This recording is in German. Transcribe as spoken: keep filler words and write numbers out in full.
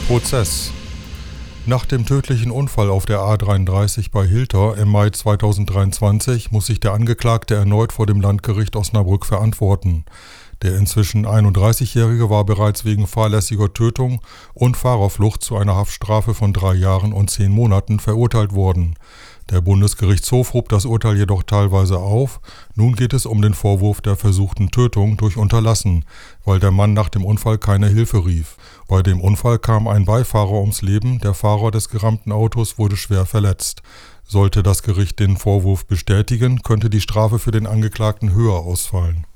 Prozess. Nach dem tödlichen Unfall auf der A dreiunddreißig bei Hilter im Mai zweitausenddreiundzwanzig muss sich der Angeklagte erneut vor dem Landgericht Osnabrück verantworten. Der inzwischen einunddreißigjährige war bereits wegen fahrlässiger Tötung und Fahrerflucht zu einer Haftstrafe von drei Jahren und zehn Monaten verurteilt worden. Der Bundesgerichtshof hob das Urteil jedoch teilweise auf. Nun geht es um den Vorwurf der versuchten Tötung durch Unterlassen, weil der Mann nach dem Unfall keine Hilfe rief. Bei dem Unfall kam ein Beifahrer ums Leben, der Fahrer des gerammten Autos wurde schwer verletzt. Sollte das Gericht den Vorwurf bestätigen, könnte die Strafe für den Angeklagten höher ausfallen.